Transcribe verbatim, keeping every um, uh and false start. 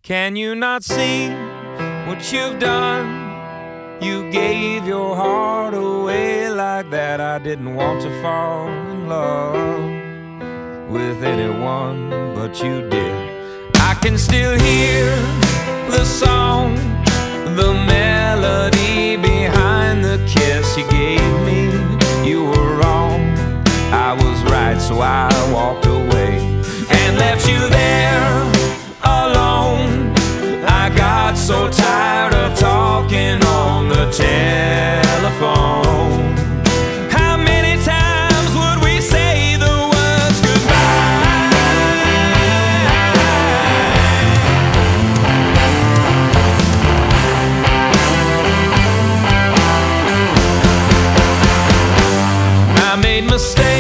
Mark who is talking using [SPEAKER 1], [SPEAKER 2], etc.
[SPEAKER 1] Can you not see what you've done? You gave your heart away like that. I didn't want to fall in love with anyone, but you did. I can still hear the song, the melody behind the kiss you gave me. You were wrong, I was right, so I walked away and left you there alone. I got so tired of talking on the telephone. How many times would we say the words goodbye? I made mistakes